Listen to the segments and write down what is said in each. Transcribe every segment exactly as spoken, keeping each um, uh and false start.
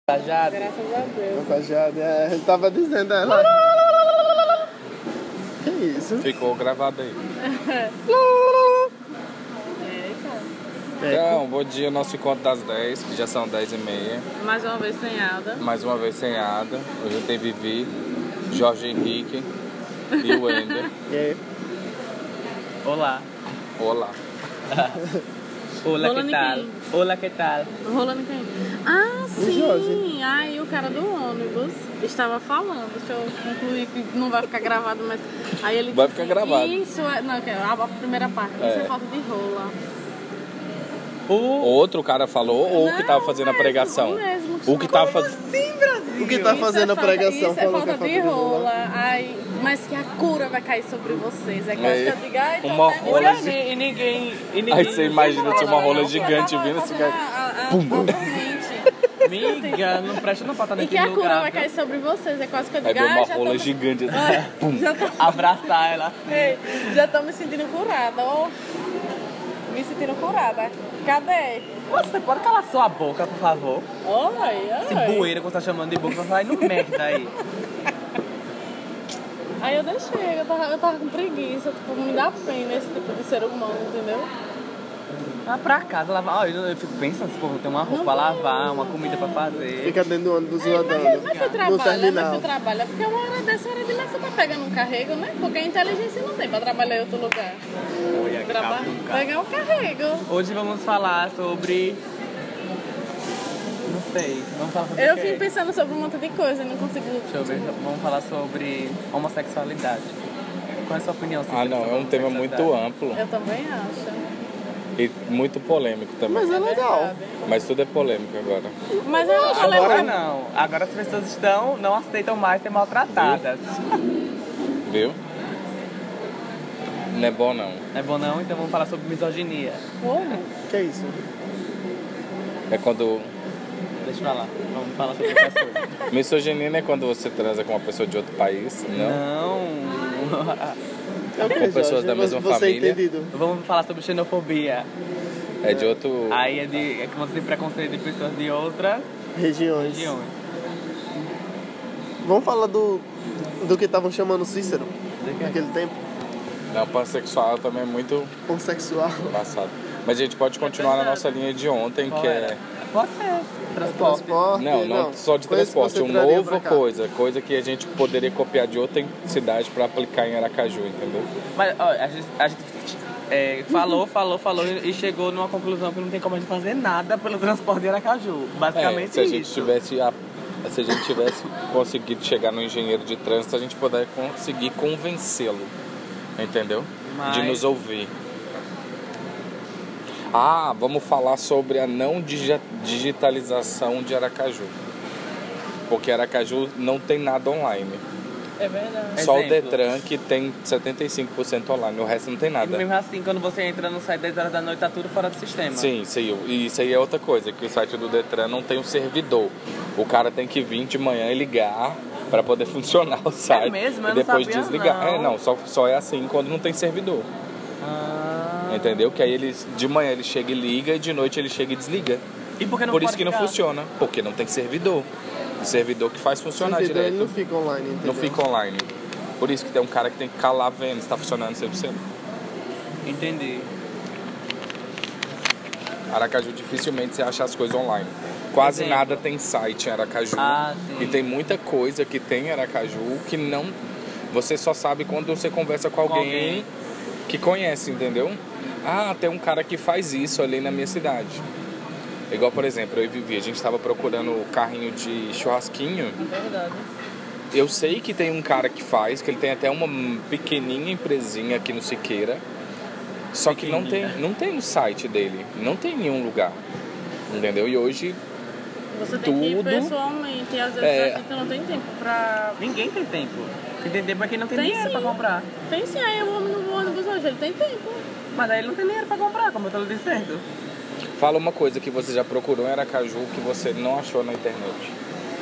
Contagiado. Graças a Deus. Contagiado, é. Ele tava dizendo ela. Que isso? Ficou gravado aí. Então, bom dia, nosso encontro das dez, que já são dez e meia. Mais uma vez sem Ada. Mais uma vez sem Ada. Hoje tem Vivi, Jorge Henrique e o Wender. E aí? Olá. Olá. Olá, Rolando que tal? quem? Olá, que tal? Rolando quem? Ah, Jorge. sim! Aí o cara do ônibus estava falando. Deixa eu concluir que não vai ficar gravado, mas. Aí ele Vai disse, ficar gravado. Isso é. Não, que é a primeira parte. Isso É. é falta de rola. O... Outro cara falou ou o que tava fazendo a mesmo, pregação? o mesmo. O que tava fazendo. Sim, Brasil. O que tá fazendo a Isso é pregação? falta, isso é Falou falta que é de rola. Ai, mas que a cura vai cair sobre vocês. É quase É. que eu digo, ai, então Uma deve rola ser. de- E ninguém... E ninguém... Aí você imagina se uma rola Não, gigante eu tava vindo esse fazendo cara. a- a- a- Pum. totalmente. Miga, não presta não pra estar E que naquele a cura lugar. vai viu? cair sobre vocês. É quase que eu Aí digo, deu ah, uma já rola tô... gigante. Ai, já tô... Abraçar ela. Ei, já tô me sentindo curada, ó. Me sentindo curada. Cadê? Você pode calar sua boca, por favor? Oi, Esse oi. bueiro que você tá chamando de boca, vai no merda aí. Aí eu deixei, eu tava, eu tava com preguiça, tipo, me dá pena esse tipo de ser humano, entendeu? Vai pra casa lavar. Olha, eu fico pensando, se o povo tem uma roupa Não pra tem. lavar, uma comida pra fazer. Fica dentro do ônibus Mas, rodando. mas foi No trabalho, mas terminal. foi trabalho. Porque uma hora dessa hora de mais você tá pegando um carrego, né? Porque a inteligência não tem pra trabalhar em outro lugar. Olha, Traba... capuca. Pegar o carrego. Hoje vamos falar sobre... Não sei, vamos falar sobre Eu o quê? fico pensando sobre um monte de coisa e não consigo. Deixa eu ver, vamos falar sobre homossexualidade. Qual é a sua opinião sobre Ah, não, é um tema muito amplo Eu também acho. e muito polêmico também. Mas é legal. Verdade. Mas tudo é polêmico agora. Mas eu acho Agora legal. não. Agora as pessoas estão, não aceitam mais ser maltratadas. Viu? Não é bom não. Não é bom não? Então vamos falar sobre misoginia. Como? Que é isso? É quando. Deixa eu falar. Vamos falar sobre outras coisas. Misoginia não é quando você transa com uma pessoa de outro país, não? Não. É o que, Com pessoas Jorge? da mesma você família. é entendido? Vamos falar sobre xenofobia. É de outro. Aí é, de, é que você tem preconceito de pessoas de outras Regiões. regiões. Vamos falar do, do que estavam chamando Cícero De quê? naquele tempo? Não, pansexual também é muito Pansexual. passado. Mas a gente pode continuar na nossa linha de ontem, Qual que era? é. Pode ser. Transporte. Transporte. Não, não só de Coisa que transporte, você um traria novo pra cá. coisa, coisa que a gente poderia copiar de outra cidade para aplicar em Aracaju, entendeu? Mas ó, a gente, a gente é, falou, falou, falou e chegou numa conclusão que não tem como a gente fazer nada pelo transporte de Aracaju. Basicamente É, se a gente isso. tivesse a- se a gente tivesse conseguido chegar no engenheiro de trânsito, a gente poderia conseguir convencê-lo, entendeu? Mas- De nos ouvir. Ah, vamos falar sobre a não digi- digitalização de Aracaju. Porque Aracaju não tem nada online. É verdade. Só o Exemplo. Detran que tem setenta e cinco por cento online, o resto não tem E nada. mesmo assim, quando você entra no site dez horas da noite, tá tudo fora do sistema. Sim, sim, e isso aí é outra coisa, que o site do Detran não tem um servidor. O cara tem que vir de manhã e ligar para poder funcionar o site. É mesmo? Eu E não depois sabia, desligar. não. É, não, só, só é assim quando não tem servidor. Ah. Entendeu? Que aí ele, de manhã ele chega e liga e de noite ele chega e desliga. E por que não Por pode isso que não ficar? funciona. Porque não tem servidor. O servidor que faz funcionar Servidor, ele direto. não fica online, entendeu? Não fica online. Por isso que tem um cara que tem que calar vendo se tá funcionando cem por cento. Entendi. Aracaju dificilmente você acha as coisas online. Quase Exemplo. nada tem site em Aracaju. Ah, sim. E tem muita coisa que tem em Aracaju que não. Você só sabe quando você conversa com alguém, alguém. que conhece, entendeu? Ah, tem um cara que faz isso ali na minha cidade. Igual, por exemplo, eu e Vivi, a gente estava procurando o carrinho de churrasquinho. É verdade. Eu sei que tem um cara que faz, que ele tem até uma pequenininha empresinha aqui no Siqueira. Só que não tem, não tem no site dele, não tem em nenhum lugar. Entendeu? E hoje Você tem que ir Tudo. pessoalmente e às vezes É. a gente não tem tempo pra. Ninguém tem tempo. Quem tem tempo é quem não tem, Tem dinheiro sim. pra comprar. Tem sim, aí o homem no ônibus hoje, ele tem tempo. Mas aí ele não tem dinheiro pra comprar, como eu tô lhe dizendo. fala uma coisa que você já procurou em Aracaju que você não achou na internet.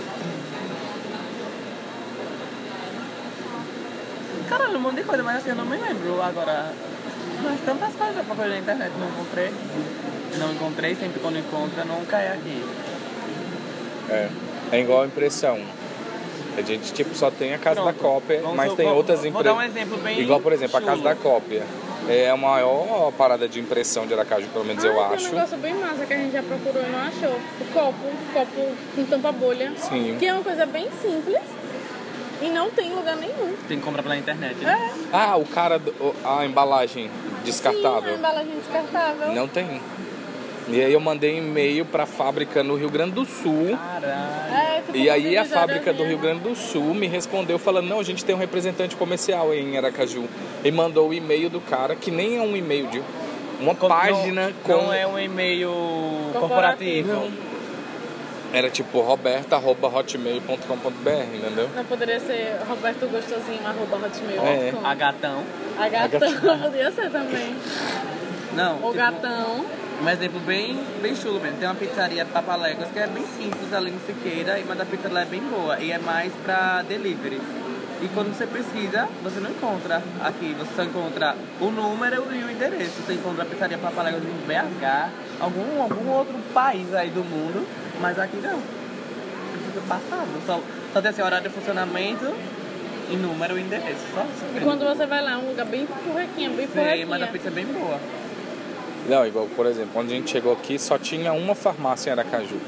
Caralho, um monte de coisa, mas assim, eu não me lembro agora. Mas tantas coisas eu procurei na internet, não encontrei. Não encontrei, sempre quando encontra, não cai aqui. É. É igual a impressão. A gente tipo, só tem a Casa Pronto. da Cópia, Vamos mas su- tem vou- outras vou empresas. dar um exemplo bem Igual, por exemplo, a Casa chulo. da Cópia. É a maior parada de impressão de Aracaju, pelo menos eu Ah, acho. tem um negócio bem massa que a gente já procurou e não achou. O copo, o copo com tampa bolha. Sim. Que é uma coisa bem simples e não tem em lugar nenhum. Tem que comprar pela internet, né? É, Ah, o cara, do- o- a embalagem sim, a descartável. embalagem descartável. Não tem. E aí eu mandei um e-mail pra fábrica no Rio Grande do Sul. Caralho. É, tipo, E aí a divisória fábrica do minha. Rio Grande do Sul me respondeu falando, não, a gente tem um representante comercial em Aracaju. E mandou o e-mail do cara, que nem é um e-mail de uma Com- página não, com... Não é um e-mail Corporativo. corporativo. Era tipo roberta arroba hotmail ponto com ponto b r, entendeu? Não poderia ser Roberto Gostosinho, arroba hotmail. É. ponto com. A gatão. A gatão podia ser também. Não, O tipo, gatão. um exemplo bem, bem chulo mesmo. Tem uma pizzaria Papaléguas que é bem simples ali no Siqueira, mas a pizza lá é bem boa e é mais pra delivery. E quando você pesquisa, você não encontra aqui. Você só encontra o número e o endereço. Você encontra a pizzaria Papaléguas em B H, algum, algum outro país aí do mundo, mas aqui não. Fica passado. Só, só tem assim, horário de funcionamento e número e endereço. Só isso E mesmo. quando você vai lá, é um lugar bem furrequinha, bem Sei, furrequinha. mas a pizza é bem boa. Não, igual, por exemplo, quando a gente chegou aqui, só tinha uma farmácia em Aracaju.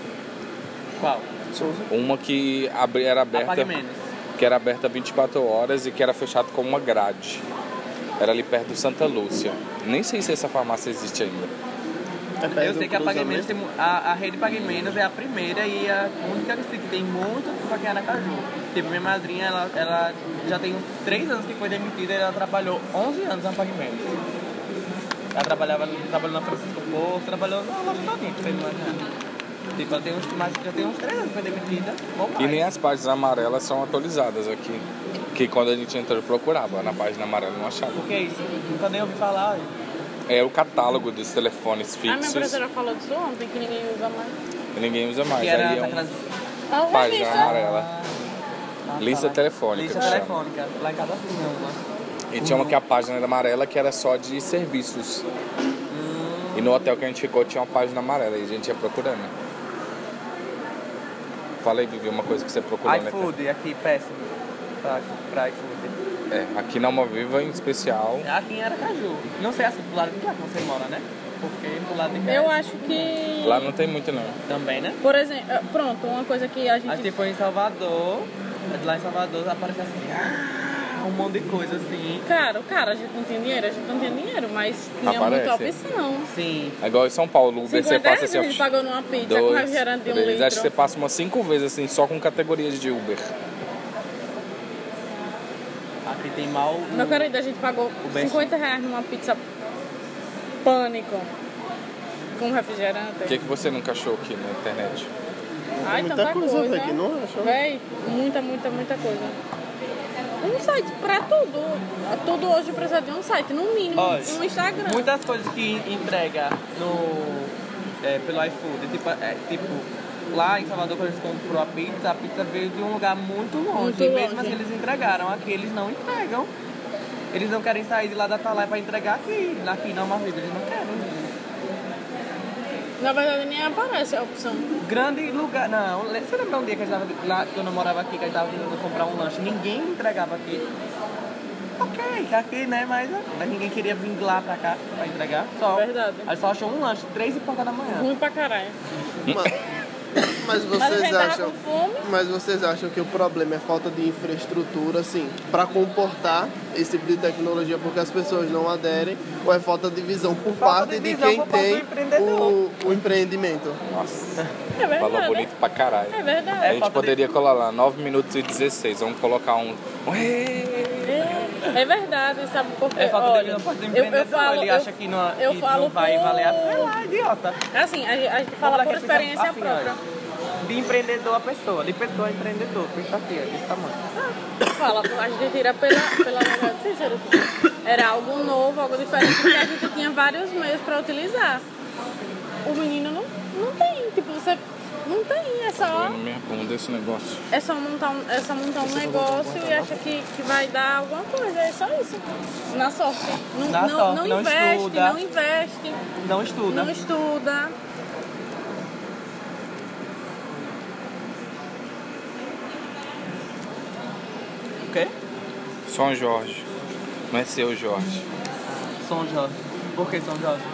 Qual? Uma que abri- era aberta... Apague menos. que era aberta vinte e quatro horas e que era fechado com uma grade. Era ali perto do Santa Lúcia. Nem sei se essa farmácia existe ainda. É perto Eu do sei que a Pague cruzamento. Menos tem, mu- a, a rede Pague Menos é a primeira e a única que tem muito tempo aqui em Aracaju. Tipo, minha madrinha, ela, ela já tem uns três anos que foi demitida e ela trabalhou onze anos na Pague Menos. Ela trabalhava, trabalhou na Francisco Porto, trabalhou na loja todinha, que vocês imaginam. Tipo, ela tem uns, mas já tem uns três anos que foi demitida. Ou mais. E nem as páginas amarelas são atualizadas aqui. Que quando a gente entrou, eu procurava. Na página amarela não achava. O que é isso? Nunca nem ouvi falar. É o catálogo dos telefones A minha fixos. professora falou disso ontem, que ninguém usa mais. E ninguém usa mais. Que Aí era é aquelas... Ah, uma página revista. amarela. Ah, Lista tá. telefônica, Lista que chama. telefônica. Lá em casa tinha uma. E tinha uma que a página era amarela que era só de serviços. Hum, E no hotel que a gente ficou tinha uma página amarela e a gente ia procurando. Fala aí, Vivi, uma coisa que você procurou, né? iFood, aqui péssimo. Pra, pra iFood. É, aqui na Alma Viva em especial. É aqui em Aracaju. Não sei assim, do lado de cá que você mora, né? Porque do lado de cá. Eu acho que... Lá não tem muito não. Também, né? Por exemplo, eh, pronto, uma coisa que a gente... A gente foi em Salvador, lá em Salvador aparece assim, ah, um monte de coisa assim. Cara, cara, a gente não tem dinheiro, a gente não tem dinheiro, mas tinha Aparece. muita opção. Sim. É igual em São Paulo, o Uber você cinquenta passa reais assim, a ó, gente pagou numa pizza com dois, refrigerante de um três. litro. Acho que você passa umas cinco vezes assim, só com categorias de Uber. Aqui tem mal. o- Meu querido, a gente pagou best- cinquenta reais numa pizza Pânico com refrigerante. O que, que você nunca achou aqui na internet? Ai, Muita tanta coisa, coisa. velho, que não achou. Véi, muita, muita, muita coisa. Um site pra tudo. Tudo hoje precisa de um site, no mínimo. Olha, Um Instagram. muitas coisas que entrega no, é, pelo iFood. Tipo, é, tipo, lá em Salvador, quando eles comprou a pizza, a pizza veio de um lugar muito longe. Muito e mesmo longe. assim eles entregaram. Aqui eles não entregam. Eles não querem sair de lá da Atalaia pra entregar aqui. Aqui na Alma Viva, eles não querem. Na verdade, nem aparece a opção. Grande lugar. Não, le- você lembra um dia que, a gente tava lá, que eu não morava aqui, que a gente tava tentando comprar um lanche? Ninguém entregava aqui. Ok, aqui, né? Mas, mas ninguém queria vir lá pra cá pra entregar. Só. Verdade. Aí só achou um lanche, três e pouca da manhã. Ruim pra caralho. Mas, mas Mas a vocês gente tava acham. com fome. Mas vocês acham que o problema é falta de infraestrutura, assim, para comportar esse tipo de tecnologia, porque as pessoas não aderem, ou é falta de visão por Falta parte de de visão quem por parte do tem empreendedor. o, o empreendimento? Nossa, É verdade. fala bonito pra caralho. É verdade. A É gente falta de- poderia colar lá, nove minutos e dezesseis. Vamos colocar um. É, é verdade, sabe por quê? É falta Olha, de visão por parte do eu, empreendedor. eu falo, Ele eu, acha que não, eu que falo não vai por- valer a pena. Lá, idiota. Assim, a, a gente fala Vamos lá por que experiência pensa assim, própria. olha. De empreendedor a pessoa, de pessoa a empreendedor. Pensa aqui, ó, desse tamanho. Fala, a gente tira pela, pela verdade sincera. Era algo novo, algo diferente, porque a gente tinha vários meios pra utilizar. O menino não, não tem, tipo, você não tem, é só, Na minha bunda esse negócio. é só montar um, é só montar um negócio e acha que, que vai dar alguma coisa, é só isso. Na sorte. Não, Na não, sorte, não não investe, estuda. não investe, Não estuda. não estuda. quê? São Jorge. Não é seu Jorge. São Jorge. Por que São Jorge?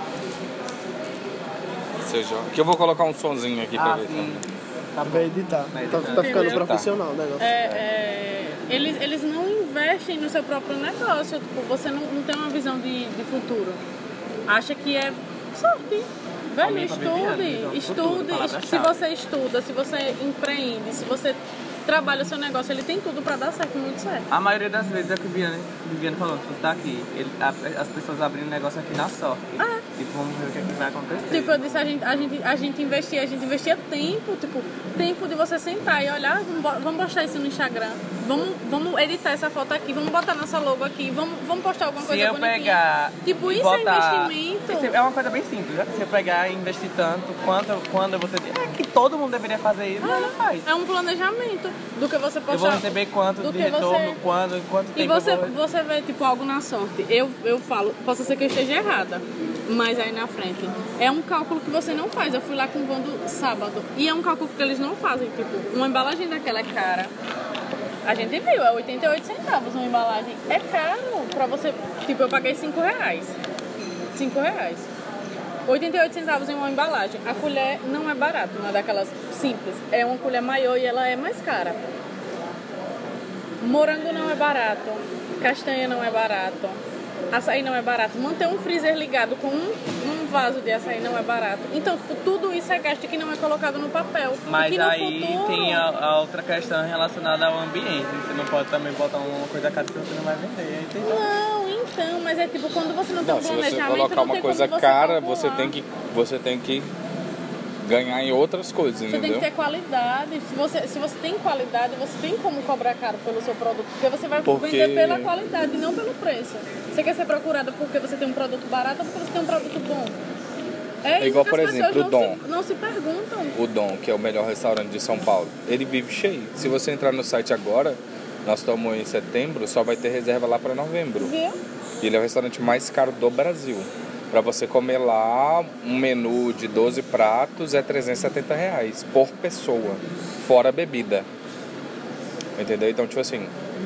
Seu Jorge. Que eu vou colocar um sonzinho aqui pra Ah, ver. sim. Tá Vai bom. editar. Vai Tá, editar. tá ficando Entendeu? profissional o negócio. É, é, eles, eles não investem no seu próprio negócio. Tipo, você não, não tem uma visão de, de futuro. Acha que é sorte. Velho, Alguém pra viver, estude, visão de futuro, estude. palavra-chave. Se você estuda, se você empreende, se você trabalha o seu negócio, ele tem tudo pra dar certo, muito certo. A maioria das vezes é o que o Viviane, Viviane falou, se você tá aqui, ele, a, as pessoas abrindo negócio aqui na sorte. Ah. E vamos ver o que, é que vai acontecer. Tipo, eu disse, a gente, a gente, a gente investia, a gente investia tempo, tipo, tempo de você sentar e olhar, vamos, bo- vamos postar isso no Instagram, vamos, vamos editar essa foto aqui, vamos botar nossa logo aqui, vamos, vamos postar alguma Se coisa eu bonitinha. pegar. Tipo, e isso botar- é investimento. Isso é uma coisa bem simples, né? Se eu pegar e investir tanto, quanto, quando eu vou ter. É que todo mundo deveria fazer isso, mas não faz. É um planejamento do que você postar. Eu vou receber quanto do de que retorno, você- quando, em quanto E tempo você, eu vou. você vê, tipo, algo na sorte. Eu, eu falo, posso ser que eu esteja errada, mas aí na frente. É um cálculo que você não faz. Eu fui lá com o Vando sábado. E é um cálculo que eles não fazem. Tipo, uma embalagem daquela é cara. A gente viu, é oitenta e oito centavos uma embalagem. É caro pra você. Tipo, eu paguei cinco reais. cinco reais. oitenta e oito centavos em uma embalagem. A colher não é barata, não é daquelas simples. É uma colher maior e ela é mais cara. Morango não é barato. Castanha não é barato. Açaí não é barato. Manter um freezer ligado com um, um vaso de açaí não é barato. Então, tipo, tudo isso é gasto que não é colocado no papel. E Mas que no aí futuro... tem a, a outra questão relacionada ao ambiente. Você não pode também botar uma coisa cara que você não vai vender. Aí tem... Não, então, mas é tipo, quando você não tem Não, um se você planejamento, colocar não uma tem coisa como você cara, calcular. você tem que você tem que ganhar em outras coisas, Você tem entendeu? que ter qualidade. Se você, se você tem qualidade, você tem como cobrar caro pelo seu produto. Porque você vai Porque- vender pela qualidade, não pelo preço. Você quer ser procurada porque você tem um produto barato ou porque você tem um produto bom? É, É isso igual, que por as exemplo, pessoas o não Dom. se, não se perguntam. O Dom, que é o melhor restaurante de São Paulo, ele vive cheio. Se você entrar no site agora, nós estamos em setembro, só vai ter reserva lá para novembro. Viu? E ele é o restaurante mais caro do Brasil. Para você comer lá, um menu de doze pratos é trezentos e setenta reais por pessoa, fora bebida. Entendeu? Então, tipo assim,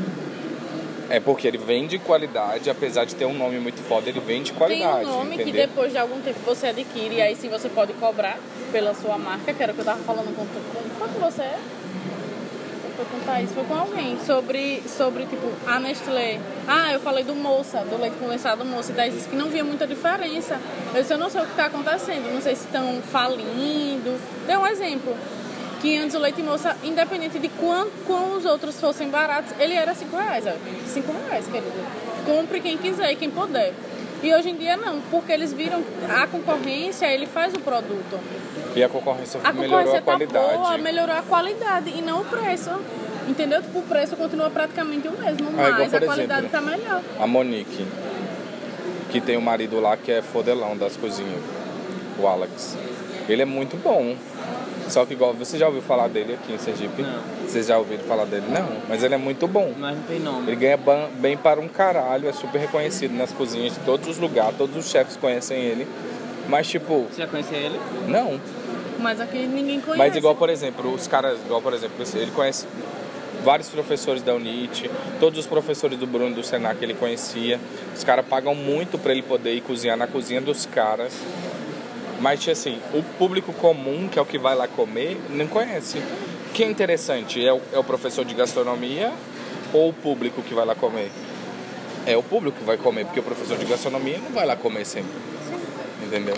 é porque ele vende qualidade, apesar de ter um nome muito foda, ele vende Tem qualidade, um nome que entendeu? depois de algum tempo você adquire, e aí sim você pode cobrar pela sua marca, que era o que eu tava falando com, com, com você é? Foi com o Thaís, foi com alguém, sobre, sobre tipo, a Nestlé. Ah, eu falei do Moça, do leite condensado Moça, e Thaís disse que não via muita diferença. Eu disse, eu não sei o que está acontecendo, não sei se estão falindo. Deu um exemplo, que antes o leite Moça, independente de quanto, quão os outros fossem baratos, ele era cinco reais, ó. cinco reais, querido. Compre quem quiser e quem puder. E hoje em dia não, porque eles viram a concorrência, ele faz o produto. E a concorrência A melhorou concorrência a qualidade. tá boa, melhorou a qualidade e não o preço. Entendeu? Tipo, o preço continua praticamente o mesmo, Ah, igual, mas por a qualidade exemplo, tá melhor. A Monique, que tem o marido lá que é fodelão das cozinhas, o Alex. Ele é muito bom. Só que igual, você já ouviu falar dele aqui em Sergipe? Não. Vocês já ouviram falar dele? Não, mas ele é muito bom. Mas não tem nome. Ele ganha ban- bem para um caralho, é super reconhecido nas cozinhas de todos os lugares, todos os chefes conhecem ele. Mas tipo, Você já conhecia ele? não. Mas aqui ninguém conhece. Mas igual, por exemplo, os caras, igual por exemplo, ele conhece vários professores da UNIT, todos os professores do Bruno do Senac ele conhecia. Os caras pagam muito para ele poder ir cozinhar na cozinha dos caras. Mas assim, o público comum, que é o que vai lá comer, não conhece. O que é interessante é o, é o professor de gastronomia ou o público que vai lá comer? É o público que vai comer, porque o professor de gastronomia não vai lá comer sempre. Entendeu?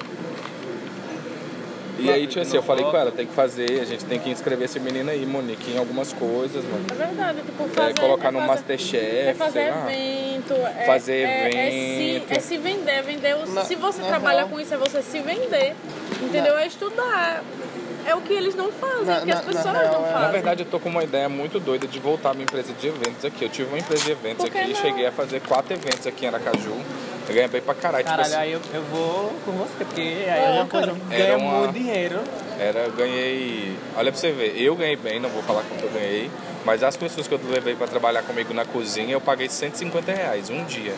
E aí, tipo assim, eu falei com ela, tem que fazer, a gente tem que inscrever esse menino aí, Monique, em algumas coisas, mano. É verdade, tipo, fazer... É, colocar no fazer, Masterchef, é fazer sei lá. evento, é, Fazer é, é evento. se, é se vender, vender o, Na- se você na trabalha real- com isso, é você se vender, entendeu? É estudar. É o que eles não fazem, Na- é o que as na- na pessoas real, não é- fazem. Na verdade, eu tô com uma ideia muito doida de voltar a minha empresa de eventos aqui. Eu tive uma empresa de eventos Por que aqui, não? cheguei a fazer quatro eventos aqui em Aracaju. Eu ganhei bem pra caralho. Tipo Caralho, assim, aí eu, eu vou com você, porque aí É, é uma coisa era que ganha uma- muito dinheiro. era, eu ganhei. Olha pra você ver, eu ganhei bem, não vou falar quanto eu ganhei, mas as pessoas que eu levei pra trabalhar comigo na cozinha, eu paguei cento e cinquenta reais um dia.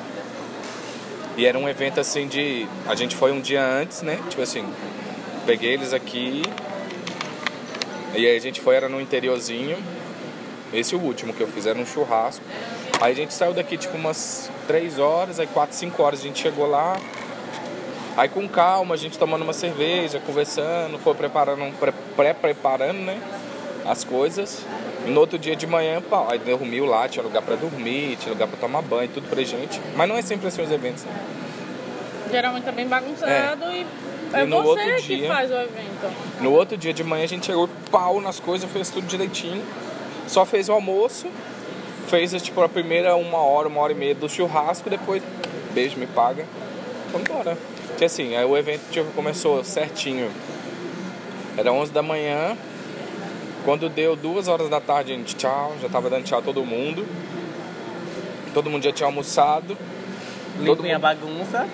E era um evento assim de. A gente foi um dia antes, né? Tipo assim, peguei eles aqui. E aí a gente foi, era no interiorzinho. esse é o último que eu fiz, era um churrasco. Aí a gente saiu daqui tipo umas três horas, aí quatro, cinco horas a gente chegou lá. Aí com calma, a gente tomando uma cerveja, conversando, foi preparando, pré-preparando, né, as coisas. E no outro dia de manhã, pá, aí dormiu lá, tinha lugar pra dormir, tinha lugar pra tomar banho, tudo pra gente. Mas não é sempre assim os eventos, né? Geralmente é bem bagunçado é. e é e no você outro que dia, faz o evento. No outro dia de manhã a gente chegou pau nas coisas, fez tudo direitinho. Só fez o almoço, fez tipo a primeira uma hora, uma hora e meia do churrasco, depois beijo, me paga, vamos embora. Porque assim, aí o evento tipo, começou certinho, era onze da manhã, quando deu duas horas da tarde a gente tchau, já tava dando tchau a todo mundo, todo mundo já tinha almoçado. Limpem a bagunça.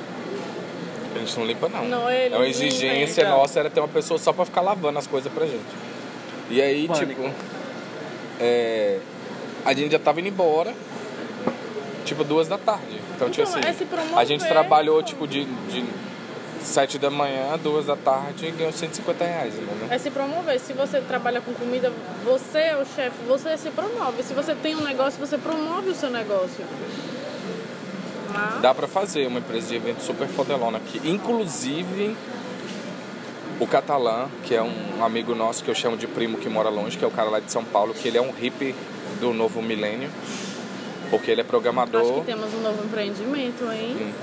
A gente não limpa não, não ele é uma exigência limpa. Nossa, era ter uma pessoa só pra ficar lavando as coisas pra gente. E aí Pânico. tipo, é, a gente já tava indo embora, tipo duas da tarde. Então, então tipo é assim, promover, a gente trabalhou tipo de, de sete da manhã, duas da tarde e ganhou cento e cinquenta reais, entendeu? É se promover. Se você trabalha com comida, você é o chefe, você se promove. Se você tem um negócio, você promove o seu negócio. Mas... dá pra fazer uma empresa de evento super fodelona aqui. Inclusive, o Catalã, que é um amigo nosso que eu chamo de primo que mora longe, que é o cara lá de São Paulo, que ele é um hippie do novo milênio. Porque ele é programador. Acho que temos um novo empreendimento, hein? Hum.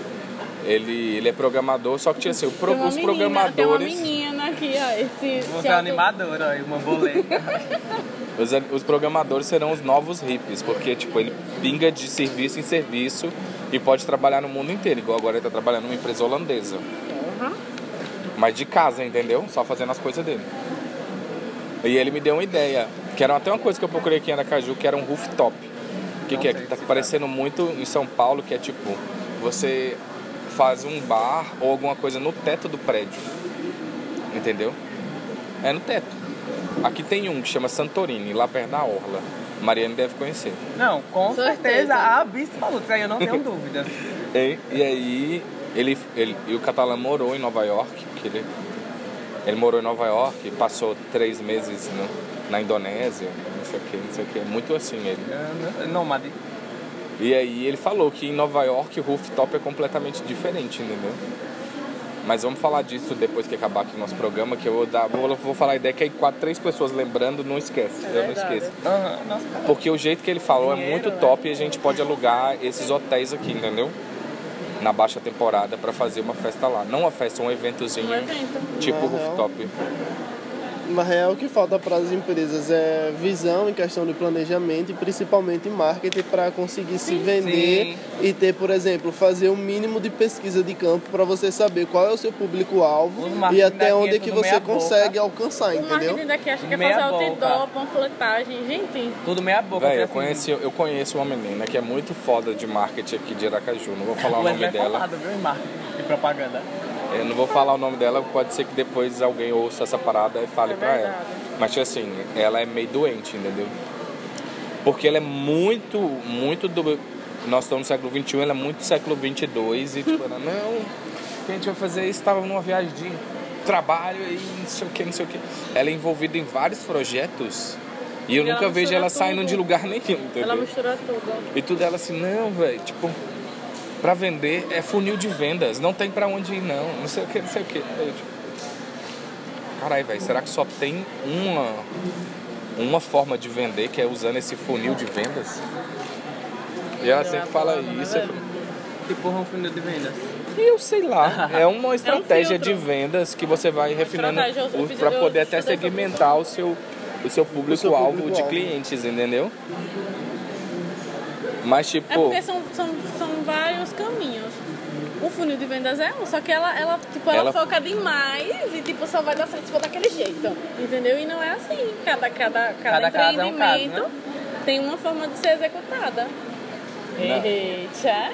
Ele, ele é programador, só que tinha assim, o pro, os menina, programadores. Tem uma menina aqui, ó. Esse, Você esse é auto... animadora, ó, uma boleta. os, os programadores serão os novos hippies, porque tipo, ele pinga de serviço em serviço e pode trabalhar no mundo inteiro. Igual agora ele tá trabalhando numa empresa holandesa. Uhum. Mas de casa, entendeu? Só fazendo as coisas dele. E ele me deu uma ideia, que era até uma coisa que eu procurei aqui em Aracaju, que era um rooftop. O que, que é? Que tá parecendo muito em São Paulo, que é tipo, você faz um bar ou alguma coisa no teto do prédio. Entendeu? É no teto. Aqui tem um que chama Santorini, lá perto da Orla. Mariane deve conhecer. Não, com certeza, certeza absoluta, isso aí eu não tenho dúvidas. E, e aí, ele, ele, e o Catalã morou em Nova York, porque ele, ele morou em Nova York, passou três meses no, na Indonésia, não sei o que, não sei o que, muito assim ele. Nômade. E aí ele falou que em Nova York o rooftop é completamente diferente, entendeu? Mas vamos falar disso depois que acabar aqui o nosso programa, que eu vou, dar, vou, vou falar a ideia que aí quatro, três pessoas lembrando, não esquece, É eu não verdade. esqueço. Uhum, nossa, cara. Porque o jeito que ele falou Dinheiro, é muito né? top e a gente pode alugar esses hotéis aqui, entendeu? Na baixa temporada pra fazer uma festa lá. Não uma festa, um eventozinho, Um evento. tipo Na real. rooftop. Na real, o que falta para as empresas é visão em questão de planejamento e principalmente marketing para conseguir se vender Sim. e ter, por exemplo, fazer um mínimo de pesquisa de campo para você saber qual é o seu público-alvo Os e marketing até daqui onde é que tudo você meia boca. consegue alcançar, O entendeu? marketing daqui acha que é Meia fazer outdoor, boca. panfletagem. Gente, Tudo meia boca. Véi, eu assim. conheci, eu conheço uma menina que é muito foda de marketing aqui de Aracaju. Não vou falar o O nome André é dela. falado, viu, em marketing e propaganda. Eu não vou falar o nome dela, pode ser que depois alguém ouça essa parada e fale É pra ela. verdade. Mas tipo assim, ela é meio doente, entendeu? Porque ela é muito, muito do... Nós estamos no século vinte e um, ela é muito século vinte e dois. E tipo, ela, não, que a gente vai fazer isso? Estava numa viagem de trabalho e não sei o que, não sei o que. Ela é envolvida em vários projetos e eu E ela nunca vejo mistura ela saindo tudo. de lugar nenhum, entendeu? ela mistura tudo. E tudo ela assim, não, velho, tipo, pra vender é funil de vendas, não tem pra onde ir, não, não sei o que, não sei o que. Eu, tipo, caralho, velho, será que só tem uma, uma forma de vender, que é usando esse funil de vendas? E ela sempre fala isso. eu- Tipo um funil de vendas. E eu sei lá, é uma estratégia de filtro. vendas que você vai refinando estratégia, eu fiz- pra eu poder até estudei sobre segmentar o seu, o seu público-alvo de público-alvo. clientes, entendeu? Mas tipo... É porque são, são, são vários caminhos. O funil de vendas é um, só que ela, ela, tipo, ela, Ela- foca demais e tipo, só vai dar certo se for daquele jeito. Entendeu? E não é assim. Cada, cada, cada, Cada caso é um caso, empreendimento né? tem uma forma de ser executada. Não. Eita!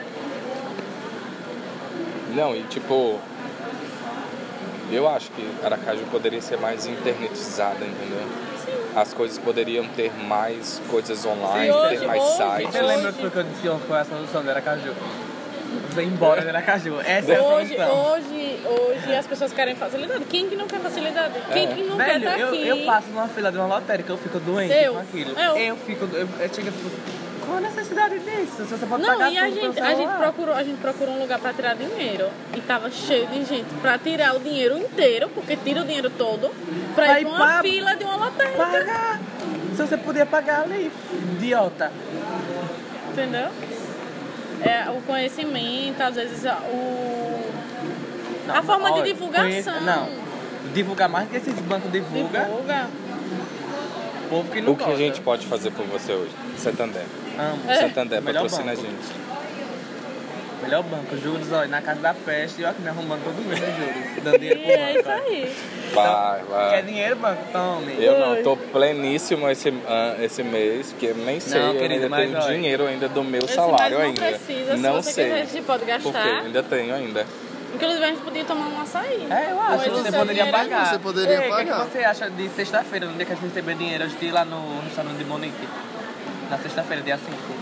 Não, e tipo, eu acho que Aracaju poderia ser mais internetizada, entendeu? As coisas poderiam ter mais coisas online, Sim, hoje- ter mais hoje- sites. Você lembra do que eu disse ontem, qual é a solução do Aracaju? Vem embora do Aracaju. Essa é a Hoje, solução. hoje hoje, hoje as pessoas querem facilidade. Quem que não quer facilidade? Quem que não Velho, quer estar eu, aqui? eu passo numa fila de uma lotérica, eu fico doente Eu. com aquilo. Eu. Eu fico, eu, eu chego e fico, qual a necessidade disso? Se você pode Não, pagar e a tudo pelo gente, a, gente celular. procurou, a gente procurou um lugar pra tirar dinheiro. E tava cheio de gente pra tirar o dinheiro inteiro, porque tira o dinheiro todo, pra Vai ir pra uma pra- fila de uma lotérica. Pagar. Se você podia pagar ali, idiota. Entendeu? É, o conhecimento, às vezes a- o... Não, a forma olha, de divulgação. conhece- não, divulgar mais que esses bancos divulgam. Divulga. O povo que não O que a gosta. gente pode fazer por você hoje? Santander. Amo. É. Santander, Melhor patrocina a banco. gente. Melhor banco, juros, olha, na casa da peste, e olha que me arrumando todo mês, né, juros? Dando dinheiro E pro é banco. isso olha. aí. Vai, Quer vai. dinheiro, banco? Tome. Eu não, tô pleníssimo esse, ah, esse mês, porque eu nem sei, Não, eu querido, ainda mas tenho olha, dinheiro ainda do meu Esse salário mês não ainda. precisa, não se você sei. quiser, a gente pode Por quê? gastar. Ainda tenho ainda. Inclusive, a gente podia tomar um açaí. É, eu acho, Mas o você seu poderia dinheiro é pagar. Você poderia Ei, O que, pagar. que você acha de sexta-feira, no dia que a gente receber dinheiro, a gente ir lá no restaurante de Monique? Na sexta-feira, dia cinco.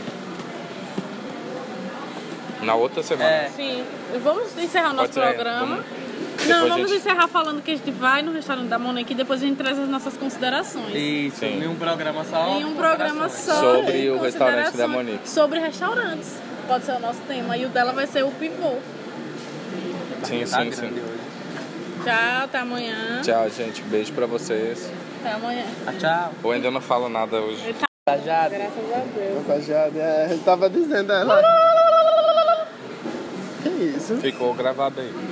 Na outra semana. É. Sim. Vamos encerrar o nosso Pode ser, programa. vamos- Não, depois a vamos gente- encerrar falando que a gente vai no restaurante da Monique e depois a gente traz as nossas considerações. Isso, Sim. em um programa só. Em um programa só. Sobre de o restaurante da considerações. Monique. Sobre restaurantes. Pode ser o nosso tema. E o dela vai ser o pivô. Sim, Tá sim, sim. grande hoje. Tchau, até amanhã. Tchau, gente. Beijo pra vocês. Até amanhã. Ah, tchau. Eu ainda não falo nada hoje. Tá já. Graças a Deus. Rapaziada, é, ele tava dizendo ela. Que isso? Ficou gravado aí.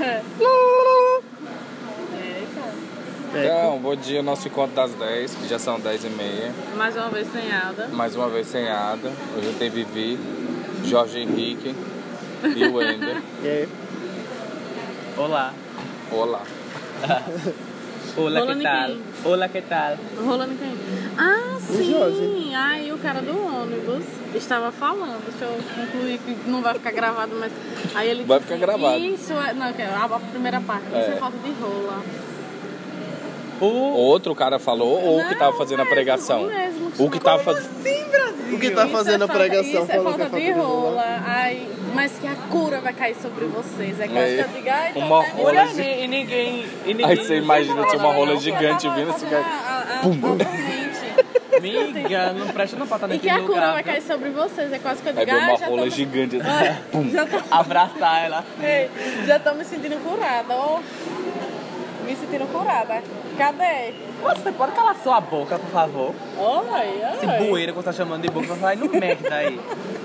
Eita. Então, bom dia. Nosso encontro das dez, que já são dez e meia. Mais uma vez sem Ada. Mais uma vez sem Ada. Hoje tem Vivi, Jorge Henrique e o Wender. E aí? Olá. Olá. Olá, Rolando que tal? quem? Olá, que tal? Rolando quem? Ah, sim. Jorge. Aí o cara do ônibus estava falando. Deixa eu concluir que não vai ficar gravado, mas. Aí ele Vai disse, ficar gravado. Isso é. Não, que é a primeira parte. Isso É. é falta de rola. O... Outro cara falou ou o que tava fazendo a mesmo, pregação? o mesmo, O que tava fazendo. Sim, Brasil. O que tá Isso fazendo é a pregação falta, isso é falou que falta é de rola. Ai, mas que a cura vai cair sobre vocês. É quase É. que eu digo, ai, Uma tá rola vendo? de- E ninguém... E ninguém... Aí você imagina se uma rola Eu gigante tava vindo e fazendo fica. a- a- a- Pum. totalmente. Miga, não presta não pra estar E naquele que a lugar. cura vai viu? cair sobre vocês. É quase que eu Aí digo, vem uma ai, já rola tô... gigante. Ai, já tô... Abraçar ela. Ei, já tô me sentindo curada, ó. Me sentindo curada. Cadê? Você pode calar sua boca, por favor? Olha, Esse olha. bueiro que você tá chamando de boca, vai no merda aí.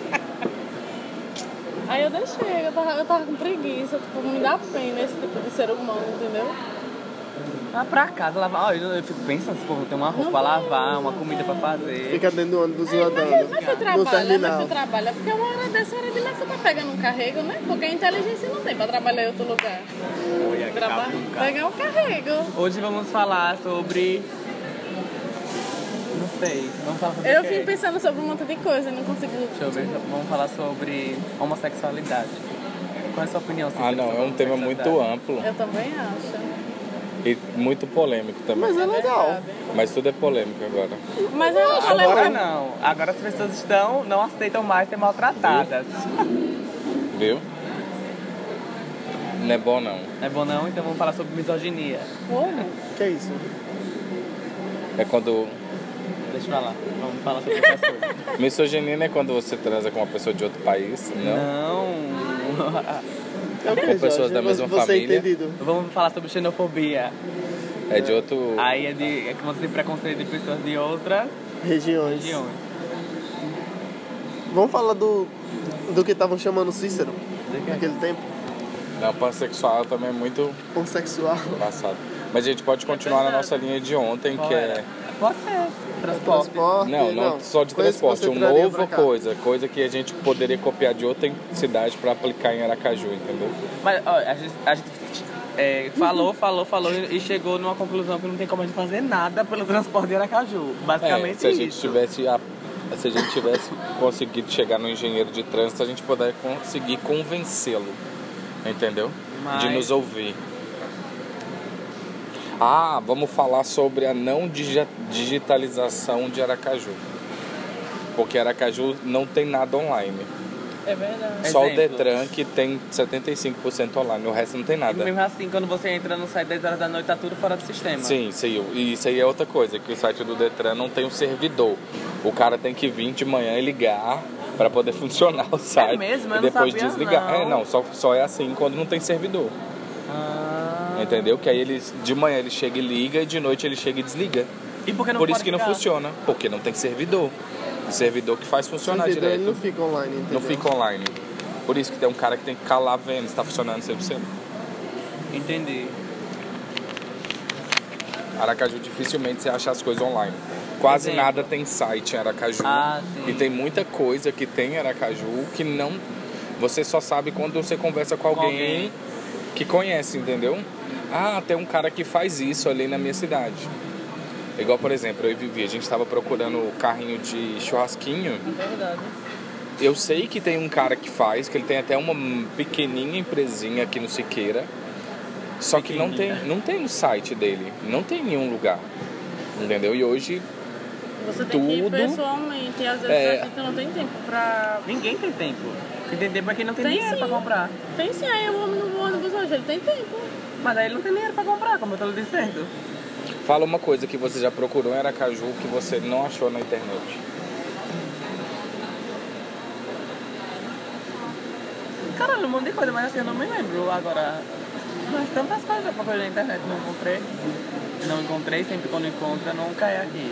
Aí eu deixei, eu tava, eu tava com preguiça, tipo, me dá pena esse tipo de ser humano, entendeu? Vai pra casa lavar. Olha, eu fico pensando, se povo tem uma roupa pra lavar, uma comida pra fazer. Fica dentro do ônibus Mas, rodando. mas foi No trabalho, mas terminal. foi trabalho. Porque uma hora dessa hora de lá você tá pegando um carrego, né? Porque a inteligência não tem pra trabalhar em outro lugar. Olha, que Traba... capuca. Pegar o carrego. Hoje vamos falar sobre... Não sei, vamos falar sobre Eu o quê? vim pensando sobre um monte de coisa e não consigo. Deixa eu ver, vamos falar sobre homossexualidade. Qual é a sua opinião? Ah, não, é um tema muito amplo Eu também acho. e muito polêmico também. Mas é legal. Verdade. Mas tudo é polêmico agora. Mas eu não falei Agora muito. não. Agora as pessoas estão, não aceitam mais ser maltratadas. Viu? Não é bom não. Não é bom não? Então vamos falar sobre misoginia. Como? Que é isso? É quando. Deixa pra lá. Vamos falar sobre outras coisas. Misoginia não é quando você transa com uma pessoa de outro país, não. Não. É o que, Com pessoas Jorge? da mesma Você família. é entendido. Vamos falar sobre xenofobia. É de outro. Aí é, de, é que você tem preconceito de pessoas de outras Regiões. regiões. Vamos falar do, do que estavam chamando Cícero De quê? naquele tempo? Não, pansexual também é muito Pansexual. passado. Mas a gente pode continuar na nossa linha de ontem, Qual que era? é. Pode ser. Transporte. Transporte. Não, não só de coisa que transporte, você uma traria nova pra cá. coisa, coisa que a gente poderia copiar de outra cidade para aplicar em Aracaju, entendeu? Mas ó, a gente, a gente é, falou, falou, falou e chegou numa conclusão que não tem como a gente fazer nada pelo transporte de Aracaju. Basicamente É, se a gente isso. tivesse a- se a gente tivesse conseguido chegar no engenheiro de trânsito, a gente poderia conseguir convencê-lo, entendeu? Mas- De nos ouvir. Ah, vamos falar sobre a não digi- digitalização de Aracaju. Porque Aracaju não tem nada online. É verdade. Só Exemplo. o Detran que tem setenta e cinco por cento online, o resto não tem E nada. mesmo assim, quando você entra no site dez horas da noite, tá tudo fora do sistema. Sim, sim, e isso aí é outra coisa, que o site do Detran não tem um servidor. O cara tem que vir de manhã e ligar para poder funcionar o site. É mesmo? Eu e depois não sabia, desligar. não. É, não, só, só é assim quando não tem servidor. Ah. Entendeu? Que aí eles, de manhã ele chega e liga e de noite ele chega e desliga. E por que não Por pode isso que não ficar? funciona, porque não tem servidor. O servidor que faz funcionar Servidor, direto. ele não fica online, entendeu? Não fica online. Por isso que tem um cara que tem que ficar lá vendo se tá funcionando cem por cento. Entendi. Aracaju dificilmente você acha as coisas online. Quase Exemplo. nada tem site em Aracaju. Ah, sim. E tem muita coisa que tem em Aracaju que não. Você só sabe quando você conversa com alguém, alguém. que conhece, entendeu? Ah, tem um cara que faz isso ali na minha cidade. Igual, por exemplo, eu e Vivi, a gente estava procurando o carrinho de churrasquinho. É verdade. Eu sei que tem um cara que faz, que ele tem até uma pequenininha empresinha aqui no Siqueira. Só que não tem, não tem no site dele, não tem em nenhum lugar. Entendeu? E hoje Você tem que ir tudo- pessoalmente e às vezes É. a gente não tem tempo pra... Ninguém tem tempo. Quem tem tempo é quem não tem, Tem dinheiro sim. pra comprar. Tem sim, aí o homem no ônibus hoje, ele tem tempo. Mas aí ele não tem dinheiro pra comprar, como eu tô lhe dizendo. fala uma coisa que você já procurou em Aracaju que você não achou na internet. Caralho, um monte de coisa, mas assim, eu não me lembro agora. Mas tantas coisas eu procurei na internet, não encontrei. Não encontrei, sempre quando encontra, não cai aqui.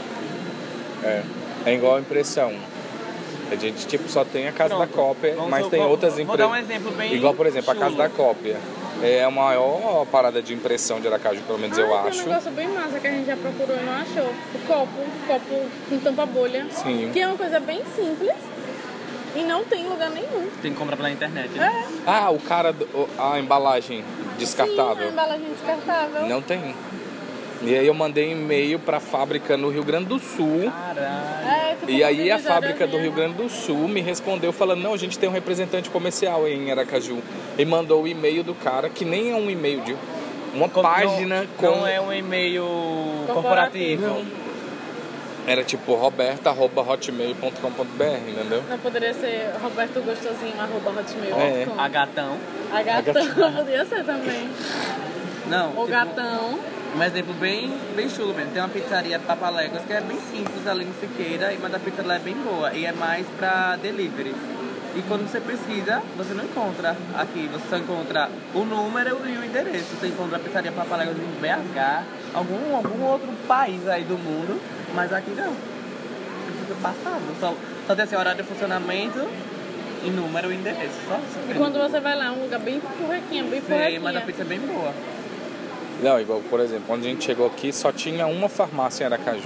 É, é igual a impressão. A gente tipo só tem a Casa Pronto. da Cópia, Vamos mas su- tem vou- outras vou empresas. dar um exemplo bem Igual, por exemplo, a Casa chulo. da Cópia. É a maior parada de impressão de Aracaju, pelo menos eu ah, acho. tem um negócio bem massa que a gente já procurou e não achou. O copo, o copo com tampa-bolha. Sim. Que é uma coisa bem simples e não tem em lugar nenhum. Tem que comprar pela internet, né? É, Ah, o cara, do- a embalagem sim, a descartável. embalagem descartável. Não tem. E aí eu mandei e-mail pra fábrica no Rio Grande do Sul. Caralho. É, tipo, E aí a divisóriazinha. fábrica do Rio Grande do Sul me respondeu falando, não, a gente tem um representante comercial aí em Aracaju. E mandou o e-mail do cara, que nem é um e-mail de uma Com- página não, com... Não é um e-mail Corporativo. corporativo. Era tipo roberta arroba hotmail ponto com ponto b r, entendeu? Não poderia ser Roberto Gostosinho, arroba hotmail É. ponto com. A gatão. A gatão podia ser também. Não, O tipo, gatão. um exemplo bem, bem chulo mesmo. Tem uma pizzaria Papaléguas que é bem simples ali no Siqueira, mas a pizza lá é bem boa e é mais pra delivery. E quando você pesquisa, você não encontra aqui. Você só encontra o número e o endereço. Você encontra a pizzaria Papaléguas em B H, algum, algum outro país aí do mundo, mas aqui não. Fica passado. Só, só tem assim, horário de funcionamento e número e endereço. Só isso E mesmo. quando você vai lá, é um lugar bem furrequinha, bem Sei, furrequinha. mas a pizza é bem boa. Não, igual, por exemplo, quando a gente chegou aqui, só tinha uma farmácia em Aracaju.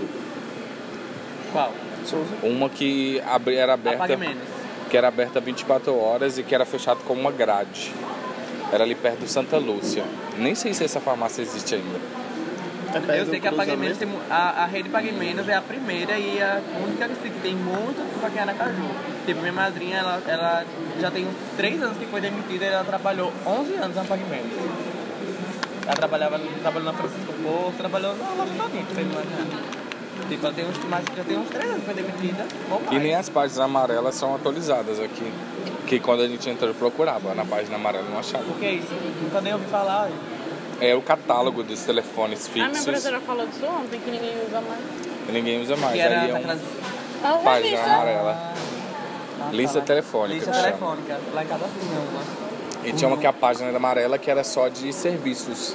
Qual? Uma que abri, era aberta... Apague menos. que era aberta vinte e quatro horas e que era fechado com uma grade. Era ali perto do Santa Lúcia. Nem sei se essa farmácia existe ainda. É perto Eu do sei que a Pague cruzamento. Menos tem, mu- a, a rede Pague Menos é a primeira e a única que tem muito tempo aqui em Aracaju. Tipo, minha madrinha, ela, ela já tem uns três anos que foi demitida e ela trabalhou onze anos na Pague Menos. Ela trabalhava, trabalhou na Francisco Porto, trabalhou na loja todinha, pra você imaginar. Tipo, ela tem uns, mas já tem uns três anos que foi demitida, ou mais. E nem as páginas amarelas são atualizadas aqui. Que quando a gente entrou, eu procurava. Na página amarela eu não achava. O que é isso? Nunca nem ouvi falar. É o catálogo dos telefones A minha fixos. professora falou disso ontem, que ninguém usa mais. E ninguém usa mais. Que era Aí é aquelas... Ah, uma página revista. amarela. Ah, Lista tá. telefônica, Lista que chama. telefônica. Lá em casa tinha uma. E tinha uma que a página era amarela que era só de serviços.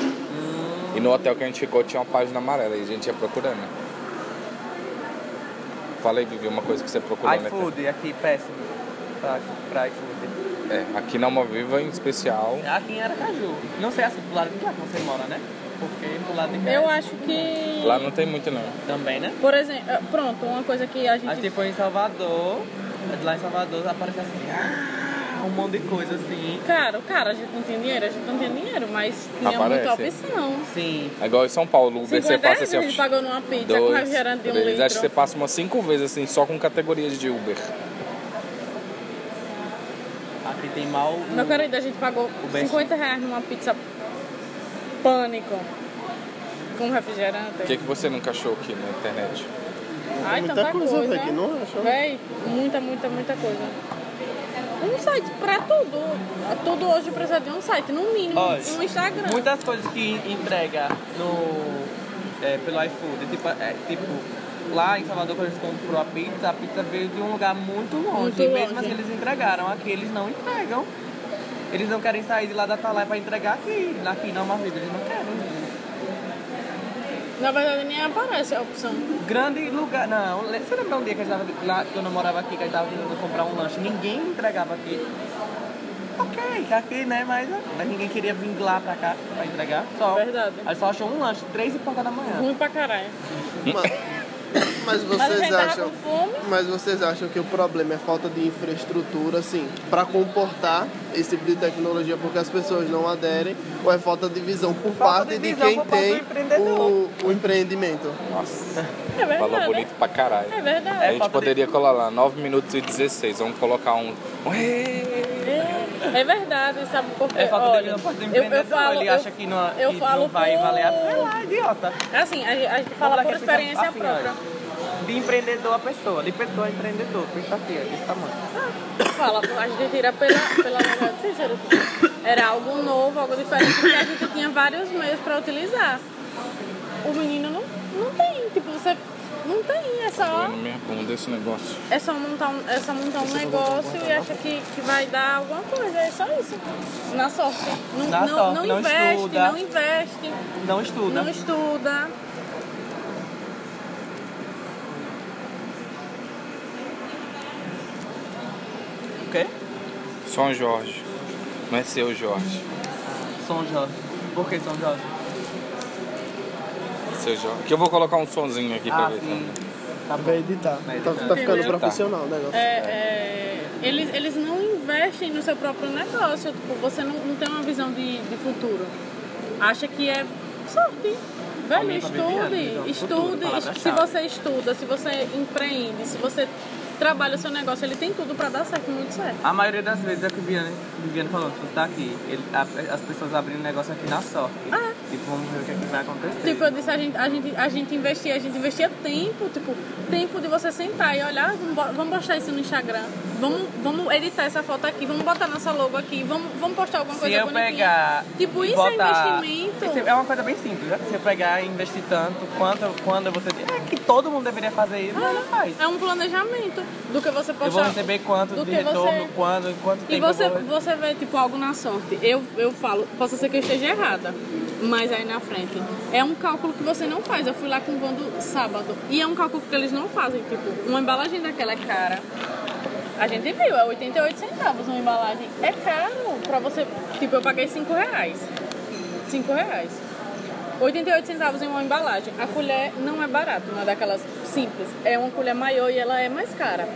E no hotel que a gente ficou tinha uma página amarela e a gente ia procurando. Fala aí, Vivi, uma coisa que você procurou na internet. iFood, aqui péssimo. Pra, pra iFood. É, aqui na Alma Viva em especial. É aqui em Aracaju. Não sei assim, pro lado de cá que você mora, né? Porque pro lado de cá. Eu acho que... Lá não tem muito não. Também, né? Por exemplo, eh, pronto, uma coisa que a gente... A gente foi em Salvador, lá em Salvador aparece assim, ah, um monte de coisa assim. Cara, cara, a gente não tem dinheiro, a gente não tem dinheiro, mas tinha Aparece. muita opção. Sim. É igual em São Paulo, o Uber você cinquenta passa reais assim, a gente pagou numa pizza com dois, refrigerante de um três. litro. Acho que você passa umas cinco vezes assim, só com categorias de Uber. Aqui tem mal. o- Meu querido, a gente pagou best- cinquenta reais numa pizza Pânico com refrigerante. O que, que você nunca achou aqui na internet? Ai, Muita tanta coisa, coisa. velho, que não achou. Véi, muita, muita, muita coisa. Um site pra tudo. Tudo hoje precisa de um site, no mínimo, Olha, um Instagram. Muitas coisas que entrega no, é, pelo iFood, tipo, é, tipo, lá em Salvador, quando eles comprou a pizza, a pizza veio de um lugar muito longe. Muito e mesmo longe. assim eles entregaram. Aqui eles não entregam. Eles não querem sair de lá da Atalaia pra entregar aqui. Aqui não, mas eles não querem. Na verdade, nem aparece a opção. Grande lugar. Não, você lembra um dia que a gente tava lá, que eu não morava aqui, que a gente tava tentando comprar um lanche? Ninguém entregava aqui. Ok, aqui, né? Mas, mas ninguém queria vir lá pra cá pra entregar. Só. Verdade. Aí só achou um lanche, três e pouca da manhã. Ruim pra caralho. Mas, mas Mas a vocês gente tava acham. com fome. Mas vocês acham que o problema é falta de infraestrutura, assim, para comportar esse tipo de tecnologia, porque as pessoas não aderem, ou é falta de visão por Falta parte de de visão quem por parte do tem empreendedor. o, o empreendimento? Nossa, É verdade. fala bonito pra caralho. É verdade. A gente falta de- poderia colar lá nove minutos e dezesseis. Vamos colocar um. É, é verdade, sabe por quê? É falta Olha, de visão por parte do eu, empreendedor. eu falo, Ele eu, acha que não, eu que falo não vai por- valer a pena. Lá, idiota. Assim, a, a gente fala Vamos lá por que a gente experiência assim, própria. ó, de empreendedor a pessoa, de pessoa a empreendedor. Pensa aqui, ó, desse tamanho. Fala, a gente tira pela, pela verdade, sincero. Era algo novo, algo diferente, porque a gente tinha vários meios pra utilizar. O menino não, não tem, tipo, você não tem, é só, Na minha bunda esse negócio. é só montar um, é só montar um negócio e acha que, que vai dar alguma coisa, é só isso. Na sorte. Não, Na não, sorte, não não investe, estuda. não investe, Não estuda. não estuda. O quê? São Jorge. Não é seu Jorge. São Jorge. Por que São Jorge? Seu Jorge. Que eu vou colocar um sonzinho aqui pra Ah, ver. sim. Tá? Tá bom. Vai editar. Vai Tá, editar. tá ficando Entendeu? profissional o negócio. É, é, eles, eles não investem no seu próprio negócio. Tipo, você não, não tem uma visão de, de futuro. Acha que é sorte. Velho, Aumenta a visão, estude, futuro, estude. palavra-chave. Se você estuda, se você empreende, se você trabalha o seu negócio, ele tem tudo pra dar certo, muito certo. A maioria das vezes é o que o Viviane, Viviane falou, se você tá aqui, ele, a, as pessoas abrindo negócio aqui na sorte. Ah. E vamos ver o que, é que vai acontecer. Tipo, eu disse, a gente, a gente, a gente investia, a gente investia tempo, tipo, tempo de você sentar e olhar, vamos, bo- vamos postar isso no Instagram, vamos, vamos editar essa foto aqui, vamos botar nossa logo aqui, vamos, vamos postar alguma Se coisa eu bonitinha. pegar. Tipo, e isso botar- é investimento. Isso é uma coisa bem simples, né? Se eu pegar e investir tanto, quanto, quando eu vou ter. É que todo mundo deveria fazer isso, mas não faz. É um planejamento do que você postar. Eu vou receber quanto do de que retorno, você- quando, em quanto E tempo você, eu vou. você vê, tipo, algo na sorte. Eu, eu falo, posso ser que eu esteja errada, mas aí na frente. É um cálculo que você não faz. Eu fui lá com o Vando sábado. E é um cálculo que eles não fazem. Tipo, uma embalagem daquela é cara. A gente viu, é oitenta e oito centavos uma embalagem. É caro pra você. Tipo, eu paguei cinco reais. cinco reais. oitenta e oito centavos em uma embalagem. A colher não é barata, não é daquelas simples. É uma colher maior e ela é mais cara.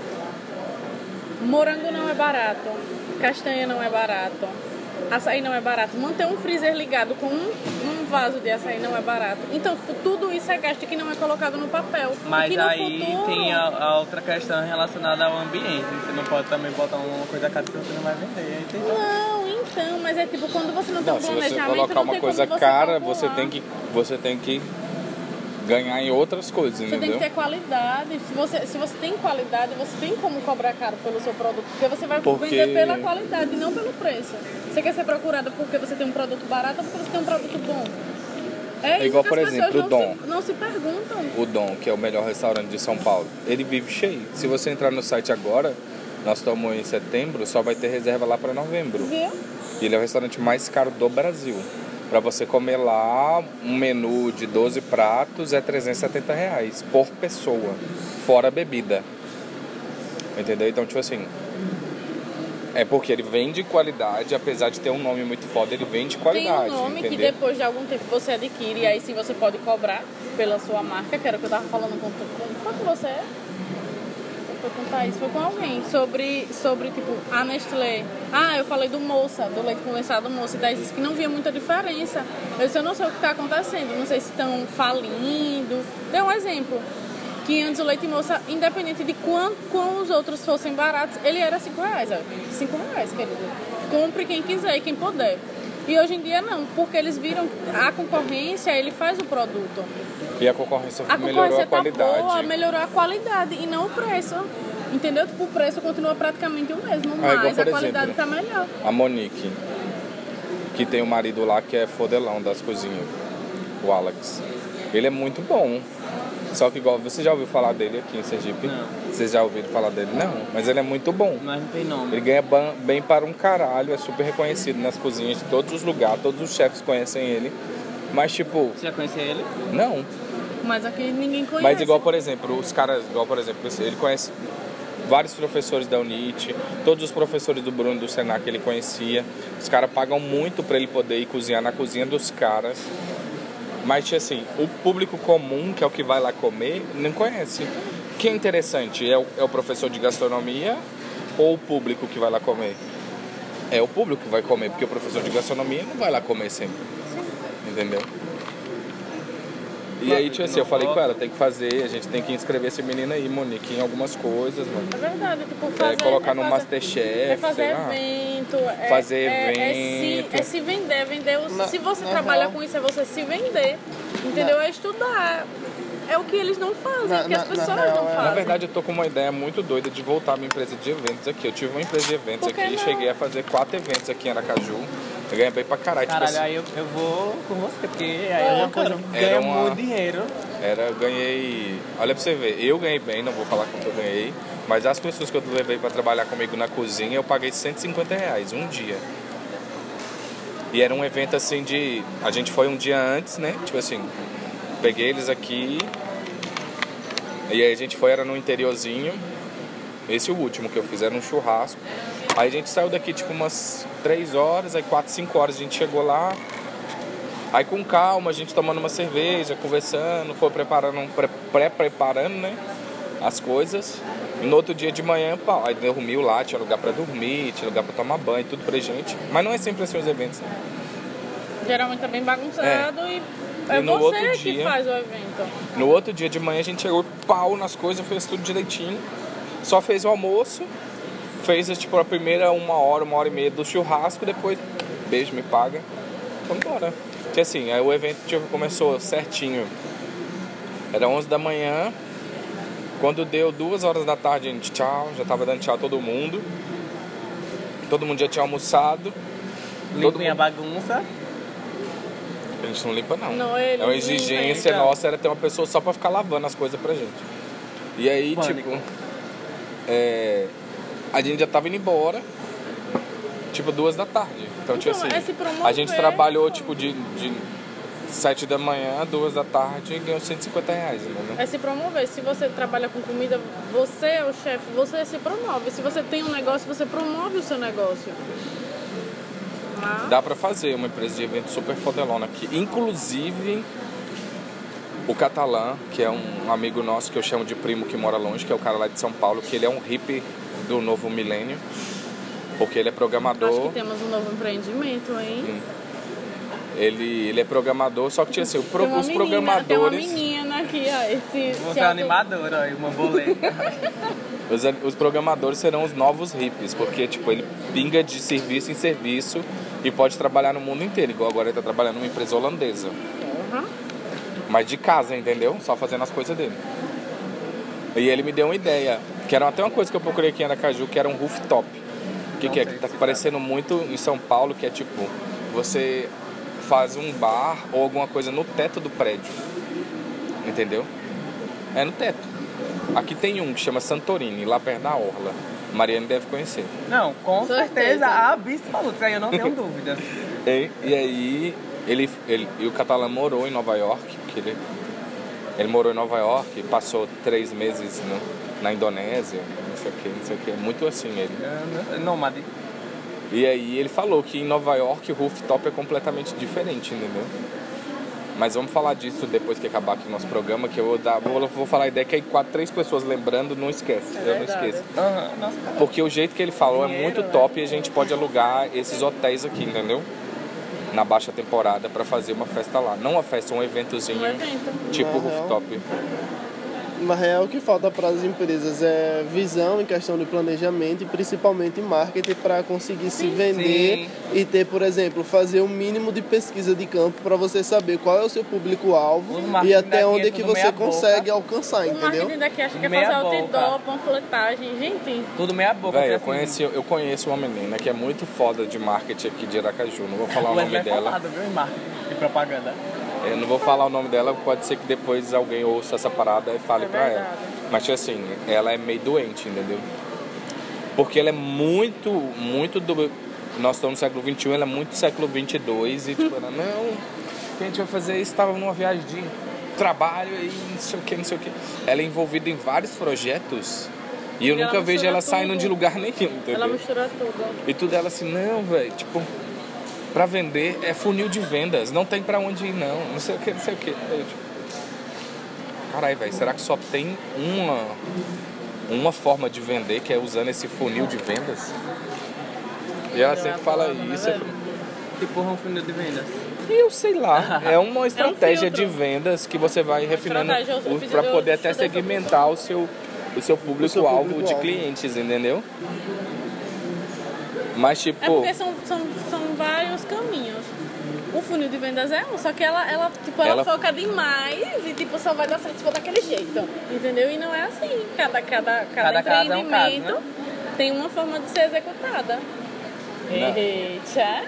Morango não é barato. Castanha não é barato. Açaí não é barato. Manter um freezer ligado com um, um vaso de açaí não é barato. Então, tipo, tudo isso é gasto que não é colocado no papel. E Mas que no aí futuro... tem a, a outra questão relacionada ao ambiente. Você não pode também botar uma coisa cara que você não vai vender. Aí tem... Não, então, mas é tipo, quando você não tem Não, um se você planejamento, colocar não uma tem coisa como você cara, calcular. você tem que você tem que ganhar em outras coisas, Você tem entendeu? que ter qualidade. Se você, se você tem qualidade, você tem como cobrar caro pelo seu produto. Porque você vai Porque- vender pela qualidade, não pelo preço. Você quer ser procurado porque você tem um produto barato ou porque você tem um produto bom? É, isso igual, que por as exemplo, pessoas o não Dom. Se, não se perguntam. O Dom, que é o melhor restaurante de São Paulo, ele vive cheio. Se você entrar no site agora, nós estamos em setembro, só vai ter reserva lá para novembro. Viu? E ele é o restaurante mais caro do Brasil. Para você comer lá, um menu de doze pratos é trezentos e setenta reais por pessoa, fora bebida. Entendeu? Então, tipo assim, é porque ele vende qualidade, apesar de ter um nome muito foda, ele vende qualidade, Tem um nome entendeu? que depois de algum tempo você adquire e aí sim você pode cobrar pela sua marca, que era o que eu tava falando com, com, foi com você? Foi com o Thaís, foi com alguém, sobre, sobre tipo, a Nestlé. Ah, eu falei do Moça, do leite condensado Moça, e Thaís disse que não via muita diferença. Eu disse, eu não sei o que está acontecendo, não sei se estão falindo. Deu um exemplo, que antes o leite Moça, independente de quanto com os outros fossem baratos, ele era cinco reais, ó. cinco reais, querido. Compre quem quiser e quem puder. E hoje em dia não, porque eles viram a concorrência, ele faz o produto. E a concorrência A melhorou concorrência a qualidade. tá boa, melhorou a qualidade e não o preço. Entendeu? Tipo, o preço continua praticamente o mesmo, Ah, igual, mas por a qualidade exemplo, tá melhor. A Monique, que tem o marido lá que é fodelão das cozinhas, o Alex. Ele é muito bom. Só que igual, você já ouviu falar dele aqui em Sergipe? Não. Vocês já ouviram falar dele? Não, mas ele é muito bom. Mas não tem nome. Ele ganha ban- bem para um caralho, é super reconhecido nas cozinhas de todos os lugares, todos os chefes conhecem ele. Mas tipo, Você já conhecia ele? não. Mas aqui ninguém conhece. Mas igual, por exemplo, os caras, igual por exemplo, ele conhece vários professores da UNIT, todos os professores do Bruno do Senac ele conhecia. Os caras pagam muito para ele poder ir cozinhar na cozinha dos caras. Mas assim, o público comum, que é o que vai lá comer, não conhece. O que é interessante, é o, é o professor de gastronomia ou o público que vai lá comer? É o público que vai comer, porque o professor de gastronomia não vai lá comer sempre. Entendeu? E aí, tipo assim, eu falei com ela, tem que fazer, a gente tem que inscrever esse menino aí, Monique, em algumas coisas, mano. É verdade, tipo, fazer... É, colocar é no fazer, Masterchef, é fazer sei lá. evento, é, Fazer é, é, evento. se, é se vender, vender o- Na- se você na trabalha real- com isso, é você se vender, entendeu? É estudar. É o que eles não fazem, Na- é o que as na- na pessoas real, não é- fazem. Na verdade, eu tô com uma ideia muito doida de voltar a minha empresa de eventos aqui. Eu tive uma empresa de eventos Por que aqui e não? cheguei a fazer quatro eventos aqui em Aracaju. Eu ganhei bem pra caralho. Tipo Caralho, assim, aí eu, eu vou com você, porque aí é É, uma coisa que era ganha uma- muito dinheiro. era, eu ganhei... Olha pra você ver, eu ganhei bem, não vou falar quanto eu ganhei, mas as pessoas que eu levei pra trabalhar comigo na cozinha, eu paguei cento e cinquenta reais, um dia. E era um evento assim de... A gente foi um dia antes, né? Tipo assim, peguei eles aqui... E aí a gente foi, era no interiorzinho. Esse é o último que eu fiz, era um churrasco. Aí a gente saiu daqui tipo umas três horas, aí quatro, cinco horas a gente chegou lá. Aí com calma, a gente tomando uma cerveja, conversando, foi preparando, pré- pré-preparando, né, as coisas. E no outro dia de manhã, pá, aí dormiu lá, tinha lugar pra dormir, tinha lugar pra tomar banho, tudo pra gente. Mas não é sempre assim os eventos, né? Geralmente é bem bagunçado e é E no você outro que dia- faz o evento. No outro dia de manhã a gente chegou pau nas coisas, fez tudo direitinho. Só fez o almoço, fez tipo a primeira uma hora, uma hora e meia do churrasco, depois beijo, me paga. Vamos embora. Porque assim, aí o evento tipo, começou certinho. Era onze da manhã. Quando deu duas horas da tarde, a gente tchau, já tava dando tchau a todo mundo. Todo mundo já tinha almoçado. Todo Limpem a mundo... bagunça. A gente não limpa não. Não, ele é uma limpa, exigência então. nossa, era ter uma pessoa só pra ficar lavando as coisas pra gente. E aí, Pânico. tipo, é, a gente já tava indo embora, tipo, duas da tarde. Então, tipo Então, assim, é se promover, a gente trabalhou, pô. tipo, de, de sete da manhã, duas da tarde e ganhou cento e cinquenta reais, entendeu? É se promover. Se você trabalha com comida, você é o chefe, você se promove. Se você tem um negócio, você promove o seu negócio. Ah, Dá pra fazer uma empresa de evento super fodelona aqui. Inclusive, o Catalã, que é um amigo nosso que eu chamo de primo que mora longe, que é o cara lá de São Paulo, que ele é um hippie do novo milênio, porque ele é acho programador. que temos um novo empreendimento, hein? Ele, ele é programador, só que tinha assim, o pro- Tem uma os menina, programadores. Tem uma menina aqui, ó. Esse, Você esse é auto- animador, ó, e uma boleta. Os, os programadores serão os novos hippies, porque tipo, ele pinga de serviço em serviço e pode trabalhar no mundo inteiro, igual agora ele tá trabalhando numa empresa holandesa. Uhum. Mas de casa, entendeu? Só fazendo as coisas dele. E ele me deu uma ideia, que era até uma coisa que eu procurei aqui em Aracaju, que era um rooftop. O que, que é? Que tá parecendo muito em São Paulo, que é tipo, você faz um bar ou alguma coisa no teto do prédio. Entendeu? É no teto. Aqui tem um que chama Santorini, lá perto da Orla. Mariane deve conhecer. Não, com Certeza. certeza, absoluta, isso aí eu não tenho dúvidas. E, e aí, ele, ele, e o Catalã morou em Nova York, porque ele, ele morou em Nova York, passou três meses no, na Indonésia, não sei o que, não sei o que, muito assim ele. Nômade. E aí ele falou que em Nova York o rooftop é completamente diferente, entendeu? Mas vamos falar disso depois que acabar aqui o nosso programa, que eu vou, dar, vou, vou falar a ideia que aí quatro, três pessoas lembrando, não esquece, eu não verdade. esqueço. Aham, nossa, cara. Porque o jeito que ele falou é Dinheiro, muito né? top e a gente pode alugar esses hotéis aqui, entendeu? Na baixa temporada pra fazer uma festa lá. Não uma festa, um eventozinho Um evento. tipo Na real. rooftop. Na real, o que falta para as empresas é visão em questão de planejamento e principalmente marketing para conseguir se vender Sim. e ter, por exemplo, fazer um mínimo de pesquisa de campo para você saber qual é o seu público-alvo Os e marketing até daqui onde é é que tudo você meia boca. consegue alcançar, O entendeu? marketing daqui acha que é Meia fazer outdoor, boca. panfletagem. Gente, Tudo meia boca. Véi, tem eu, assim, conheci, eu conheço uma menina que é muito foda de marketing aqui de Aracaju. Não vou falar o nome Wesley é dela. falado, viu, em marketing e propaganda. Eu não vou falar o nome dela, pode ser que depois alguém ouça essa parada e fale É pra ela. verdade. Mas assim, ela é meio doente, entendeu? Porque ela é muito, muito do... Nós estamos no século vinte e um, ela é muito século vinte e dois. E tipo, ela, não, o que a gente vai fazer isso? Estava numa viagem de trabalho e não sei o que, não sei o que. Ela é envolvida em vários projetos e eu E ela nunca vejo mistura ela saindo tudo. de lugar nenhum, entendeu? ela mistura tudo. E tudo ela assim, não, velho, tipo, pra vender é funil de vendas, não tem pra onde ir, não, não sei o que, não sei o que. Eu, tipo, caralho, velho, será que só tem uma, uma forma de vender, que é usando esse funil de vendas? E ela sempre fala isso. Eu falo, Tipo um funil de vendas. e eu sei lá, é uma estratégia de filtro. vendas que você vai refinando estratégia, eu fiz- pra eu poder até estudei sobre segmentar o seu, o seu público-alvo de público-alvo. clientes, entendeu? Mas tipo... É porque são, são, são vários caminhos. O funil de vendas é um, só que ela, ela, tipo, ela, Ela- foca demais e tipo, só vai dar certo se for daquele jeito. Entendeu? E não é assim. Cada, cada, cada, Cada caso é um caso, empreendimento né? tem uma forma de ser executada. Não. Eita!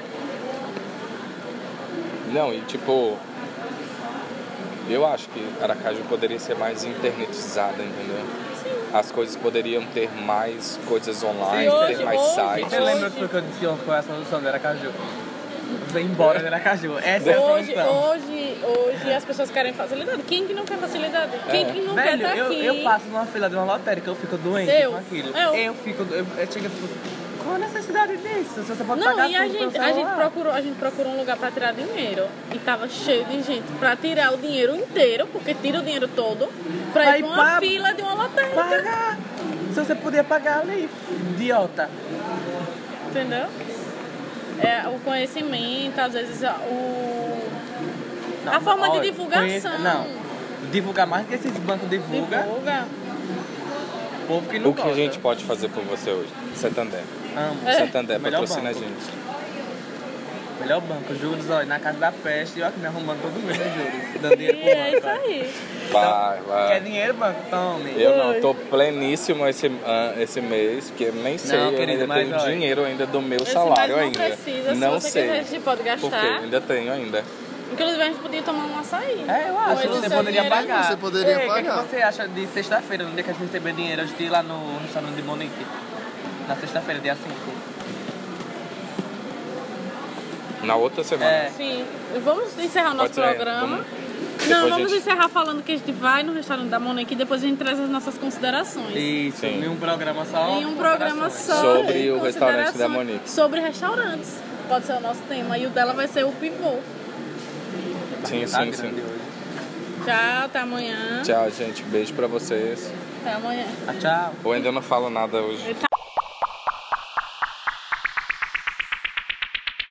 Não, e tipo, eu acho que Aracaju poderia ser mais internetizada, entendeu? As coisas poderiam ter mais coisas online, Sim, hoje- ter mais hoje- sites. Você lembra do que eu disse ontem qual é a solução do Aracaju? Você ir embora do Aracaju. Essa é a Hoje, solução. hoje, hoje as pessoas querem facilidade. Quem que não quer facilidade? Quem que não Velho, quer estar eu, aqui? eu passo numa fila de uma lotérica, eu fico doente Eu, com aquilo. eu. Eu fico, eu, eu chego e fico, qual a necessidade disso? Se você pode Não, pagar e a tudo pelo gente, a, gente celular. procurou, a gente procurou um lugar pra tirar dinheiro. E tava cheio de gente pra tirar o dinheiro inteiro, porque tira o dinheiro todo, pra Vai ir pra uma pra- fila de uma lotérica. Pagar! Se você podia pagar ali, idiota. Entendeu? É, o conhecimento, às vezes a- o. Não, a forma olha, de divulgação. conhece- não, divulgar mais que esses bancos divulga, Divulga. o povo que não O que a gosta. gente pode fazer por você hoje? Santander. Amo. É. Santander Melhor patrocina a banco. gente. Melhor banco, juros, olha, na casa da peste, e olha que me arrumando todo mês de juros, dando dinheiro E pro é banco. isso aí. Vai, Quer vai. dinheiro, banco? Tome. Eu não, tô pleníssimo esse, ah, esse mês, porque eu nem sei, Não, eu querido, ainda mas tenho olha, dinheiro ainda do meu Esse salário mês não ainda. precisa, não se você sei. quiser, a gente pode Por quê? gastar. Ainda tenho ainda. Inclusive, a gente podia tomar um açaí. É, eu acho, Mas você esse poderia dinheiro- pagar. Você poderia Ei, O que, pagar. que você acha de sexta-feira, no dia que a gente receber dinheiro, a gente ir lá no restaurante de Monique? Na sexta-feira, dia cinco. Na outra semana. É. Sim. Vamos encerrar o nosso Pode ser, programa. vamos- Não, depois a vamos gente- encerrar falando que a gente vai no restaurante da Monique e depois a gente traz as nossas considerações. Isso, Sim. em um programa só. Em um programa só. Sobre de o restaurante da considerações Monique. Sobre restaurantes. Pode ser o nosso tema. E o dela vai ser o pivô. Sim, Tá sim, grande sim. hoje. Tchau, até amanhã. Tchau, gente. Beijo pra vocês. Até amanhã. Ah, tchau. Eu ainda não falo nada hoje. Ele tá